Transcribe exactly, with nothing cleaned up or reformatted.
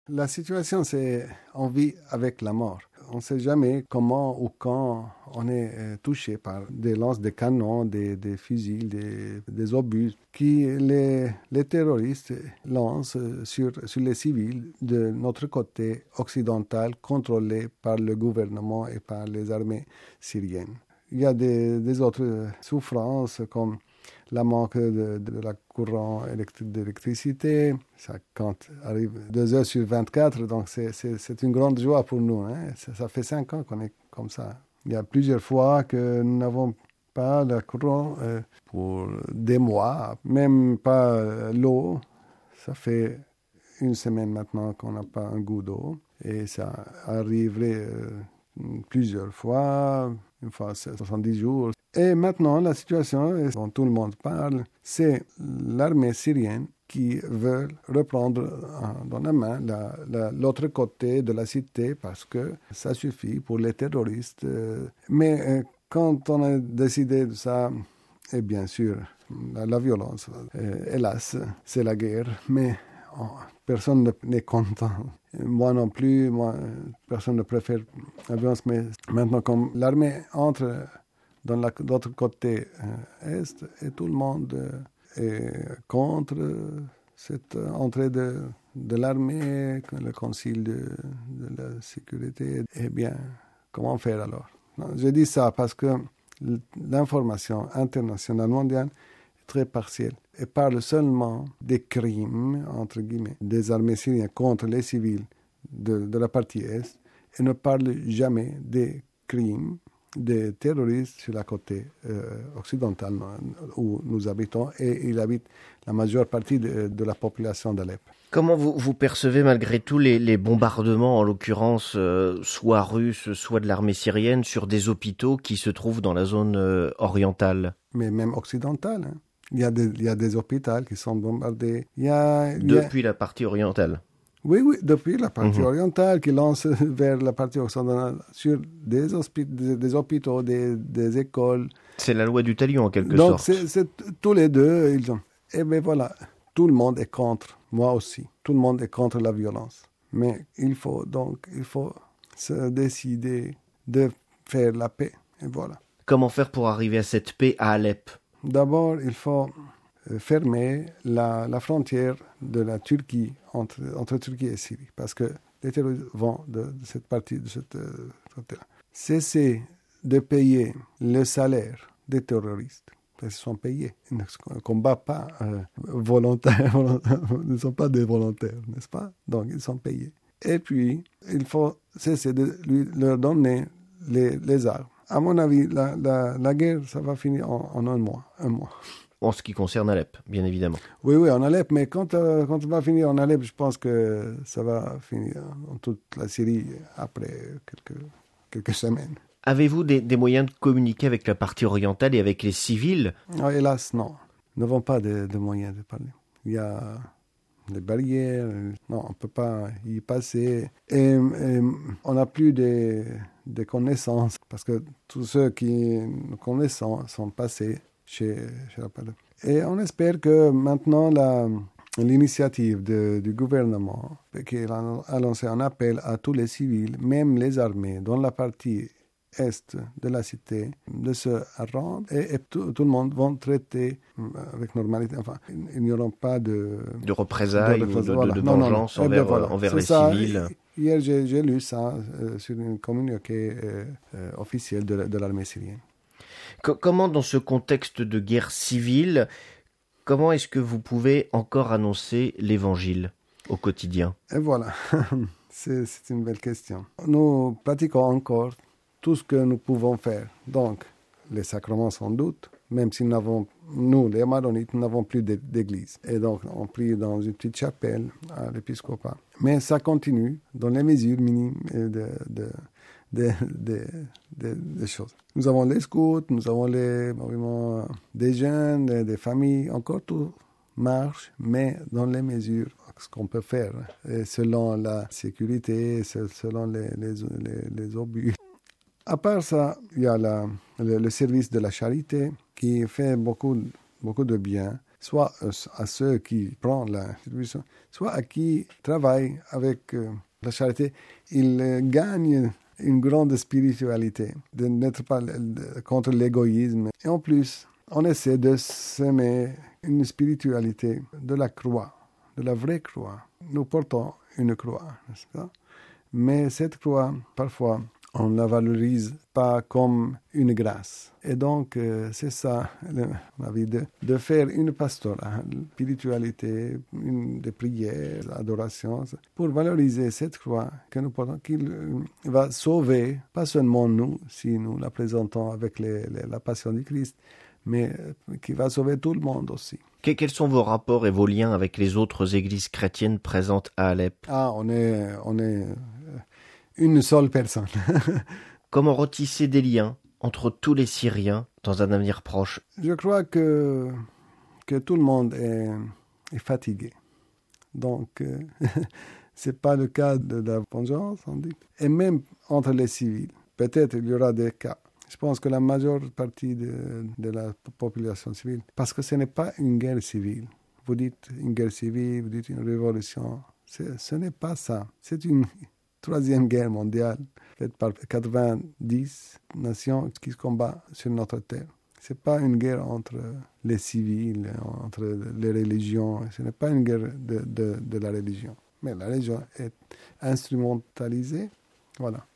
La situation, c'est on vit avec la mort. On ne sait jamais comment ou quand on est euh, touché par des lances de canons, des, des fusils, des, des obus qui les, les terroristes lancent sur, sur les civils de notre côté occidental contrôlé par le gouvernement et par les armées syriennes. Il y a des, des autres souffrances comme la manque de, de la courant électrique, d'électricité. Ça quand arrive deux heures sur vingt-quatre, donc c'est, c'est, c'est une grande joie pour nous. Hein. Ça, ça fait cinq ans qu'on est comme ça. Il y a plusieurs fois que nous n'avons pas le courant euh, pour des mois, même pas euh, l'eau. Ça fait une semaine maintenant qu'on n'a pas un goût d'eau. Et ça arriverait euh, plusieurs fois, une fois soixante-dix jours. Et maintenant, la situation dont tout le monde parle, c'est l'armée syrienne qui veut reprendre dans la main la, la, l'autre côté de la cité parce que ça suffit pour les terroristes. Mais quand on a décidé de ça, et bien sûr, la, la violence, hélas, c'est la guerre, mais oh, personne n'est content. Moi non plus, moi, personne ne préfère la violence, mais maintenant, comme l'armée entre dans la, l'autre côté euh, est, et tout le monde euh, est contre cette entrée de, de l'armée, le Conseil de, de la sécurité. Eh bien, comment faire alors? Non, je dis ça parce que l'information internationale mondiale est très partielle et parle seulement des crimes, entre guillemets, des armées syriennes contre les civils de, de la partie est et ne parle jamais des crimes des terroristes sur la côté euh, occidentale où nous habitons et il habite la majeure partie de, de la population d'Alep. Comment vous, vous percevez malgré tout les, les bombardements, en l'occurrence euh, soit russes, soit de l'armée syrienne, sur des hôpitaux qui se trouvent dans la zone euh, orientale? Mais même occidentale. Hein. Il y a des, il y a des hôpitaux qui sont bombardés. Il y a, il Depuis y a... la partie orientale? Oui, oui, depuis la partie mmh. orientale qui lance vers la partie occidentale sur des, hospi- des, des hôpitaux, des, des écoles. C'est la loi du talion en quelque Donc, sorte. c'est, c'est tous les deux, ils ont... Et bien voilà, tout le monde est contre, moi aussi. Tout le monde est contre la violence. Mais il faut donc, il faut se décider de faire la paix. Et voilà. Comment faire pour arriver à cette paix à Alep? D'abord, il faut fermer la, la frontière de la Turquie entre, entre Turquie et Syrie parce que les terroristes vont de, de cette partie de cette euh, frontière. Cesser de payer le salaire des terroristes. Ils sont payés. Ils ne combattent pas euh, volontaires, ils ne sont pas des volontaires, n'est-ce pas? Donc, ils sont payés. Et puis, il faut cesser de lui, leur donner les, les armes. À mon avis, la, la, la guerre, ça va finir en, en un mois. Un mois. En ce qui concerne Alep, bien évidemment. Oui, oui, en Alep, mais quand, euh, quand on va finir en Alep, je pense que ça va finir en toute la Syrie après quelques, quelques semaines. Avez-vous des, des moyens de communiquer avec la partie orientale et avec les civils? Oh, hélas, non. Nous n'avons pas de, de moyens de parler. Il y a des barrières, non, on ne peut pas y passer. Et, et on n'a plus de, de connaissances, parce que tous ceux qui nous connaissent sont, sont passés chez, chez la partie. Et on espère que maintenant, la, l'initiative de, du gouvernement, qui a lancé un appel à tous les civils, même les armées, dans la partie est de la cité, de se rendre et, et tout, tout le monde va traiter avec normalité. Enfin, il n'y aura pas de... De représailles de, ou de, voilà. de, de non, vengeance non, non. envers, Eh bien, voilà. envers C'est les ça. civils. Hier, j'ai, j'ai lu ça euh, sur une communiqué euh, euh, officielle de, de l'armée syrienne. Co- comment, dans ce contexte de guerre civile, comment est-ce que vous pouvez encore annoncer l'évangile au quotidien? Et voilà, c'est, c'est une belle question. Nous pratiquons encore tout ce que nous pouvons faire. Donc, les sacrements sans doute, même si nous, n'avons, nous les Maronites, nous n'avons plus d'église. Et donc, on prie dans une petite chapelle à l'épiscopat. Mais ça continue dans les mesures minimes de, de, de, de, de, de choses. Nous avons les scouts, nous avons les mouvements des jeunes, des, des familles, encore tout marche, mais dans les mesures, ce qu'on peut faire, et selon la sécurité, selon les, les, les, les obus. À part ça, il y a la, le, le service de la charité qui fait beaucoup, beaucoup de bien. soit à ceux qui prennent la distribution, soit à qui travaillent avec euh, la charité. Ils euh, gagnent une grande spiritualité, de n'être pas de, contre l'égoïsme. Et en plus, on essaie de s'aimer une spiritualité de la croix, de la vraie croix. Nous portons une croix, n'est-ce pas? Mais cette croix, parfois, on ne la valorise pas comme une grâce. Et donc, euh, c'est ça, le, ma vie, de, de faire une pastorale, une spiritualité, une, des prières, adoration, pour valoriser cette croix que nous portons, qui va sauver, pas seulement nous, si nous la présentons avec les, les, la passion du Christ, mais qui va sauver tout le monde aussi. Quels sont vos rapports et vos liens avec les autres églises chrétiennes présentes à Alep? Ah, on est, on est une seule personne. Comment retisser des liens entre tous les Syriens dans un avenir proche? Je crois que, que tout le monde est, est fatigué. Donc, euh, ce n'est pas le cas de la vengeance, on dit. Et même entre les civils, peut-être il y aura des cas. Je pense que la majeure partie de, de la population civile, parce que ce n'est pas une guerre civile. Vous dites une guerre civile, vous dites une révolution. C'est, ce n'est pas ça. C'est une troisième guerre mondiale faite par quatre-vingt-dix nations qui se combattent sur notre terre. Ce n'est pas une guerre entre les civils, entre les religions. Ce n'est pas une guerre de, de, de la religion. Mais la religion est instrumentalisée. Voilà.